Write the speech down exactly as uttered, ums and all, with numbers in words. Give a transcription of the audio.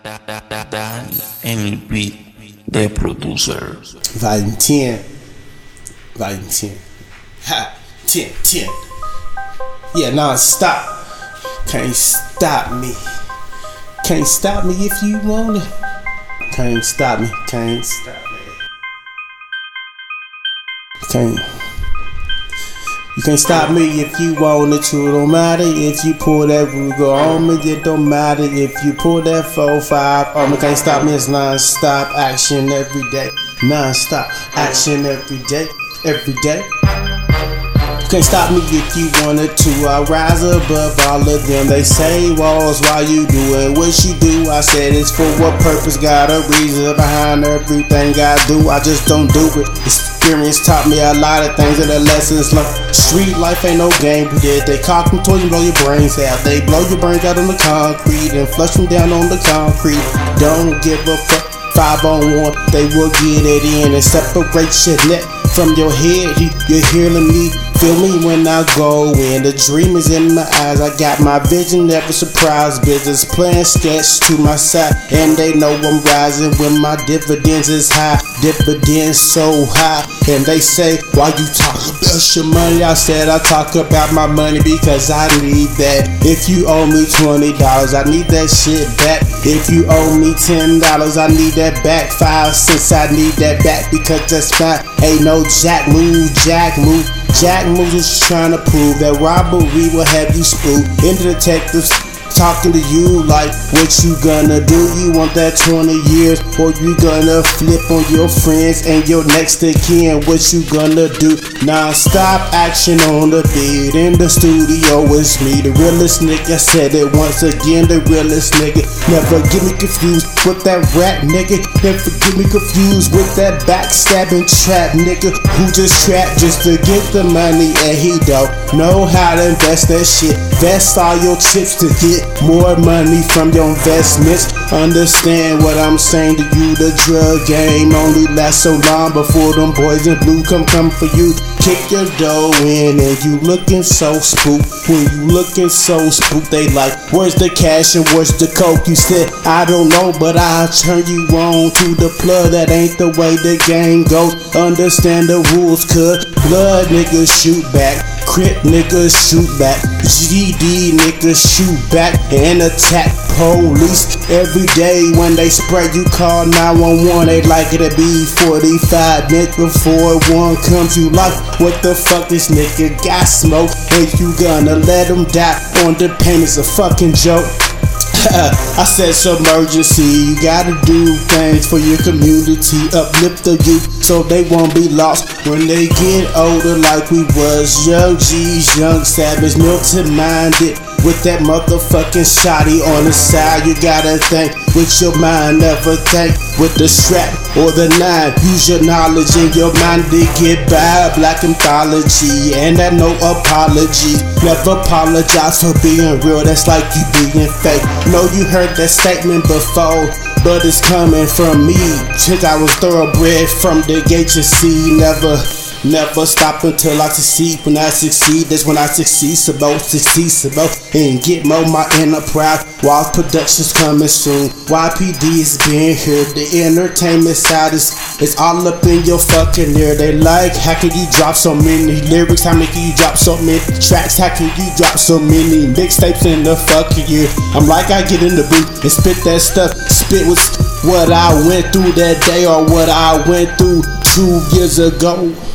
Dan en el beat de producer. Volume ten. Volume ten. Ha! ten, ten. Yeah, non-stop. Can't stop me. Can't stop me if you want it. Can't stop me. Can't stop me. Can't. You can't stop me if you want to. It don't matter if you pull that Ruger on me. It don't matter if you pull that four five on me. Can't stop me. It's non-stop action every day. Non-stop action every day. Every day. You can't stop me if you wanted to. I rise above all of them. They say walls while you doing what you do. I said it's for what purpose. Got a reason behind everything I do. I just don't do it. Experience taught me a lot of things and the lessons learned. Street life ain't no game. Yeah, they cock them toys and blow your brains out. They blow your brains out on the concrete and flush them down on the concrete. Don't give a fuck. Five on one, they will get it in and separate your neck from your head. You're hearing me, feel me when I go in. The dream is in my eyes. I got my vision, never surprise. Business plan sketch to my side, and they know I'm rising when my dividends is high. Dividends so high, and they say, why you talk about your money? I said I talk about my money because I need that. If you owe me twenty dollars, I need that shit back. If you owe me ten dollars, I need that back. Five cents, I need that back because that's fine. Ain't no jack move, jack move. Jack moves is trying to prove that robbery will have you spooked. And the detectives talking to you like, what you gonna do? You want that twenty years, or you gonna flip on your friends and your next of kin? What you gonna do? Non-stop action on the beat. In the studio, it's me, the realest nigga. I said it once again, the realest nigga. Never get me confused with that rap nigga. Never get me confused with that backstabbing trap nigga who just trap just to get the money and he don't know how to invest that shit. Vest all your chips to get more money from your investments. Understand what I'm saying to you? The drug game only lasts so long before them boys in blue come come for you. Kick your dough in and you looking so spooked. When you looking so spooked, they like, where's the cash and where's the coke? You said, I don't know, but I'll turn you on to the plug. That ain't the way the game goes. Understand the rules, cuz blood niggas shoot back. Crip niggas shoot back. G D niggas shoot back and attack police. Every day when they spray, you call nine one one. They like it to be forty-five minutes before one comes. You like, what the fuck, this nigga got smoke? And you gonna let him die on the pain? It's a fucking joke. I said it's emergency. You gotta do things for your community. Uplift the youth so they won't be lost when they get older like we was. Young G's, young savage, militant minded. With that motherfucking shotty on the side, you gotta think with your mind, never think with the strap or the nine. Use your knowledge and your mind to get by. Black anthology and that no apology. Never apologize for being real, that's like you being fake. Know you heard that statement before, but it's coming from me. Since I was thoroughbred from the gate you see. Never Never stop until I succeed. When I succeed, that's when I succeed. So both succeed, so both and get more my enterprise. Wild Productions coming soon. Y P D is being here. The entertainment side is it's all up in your fucking ear. They like, how can you drop so many lyrics? How can you drop so many tracks? How can you drop so many mixtapes in the fucking year? I'm like, I get in the booth and spit that stuff. Spit with what I went through that day or what I went through two years ago.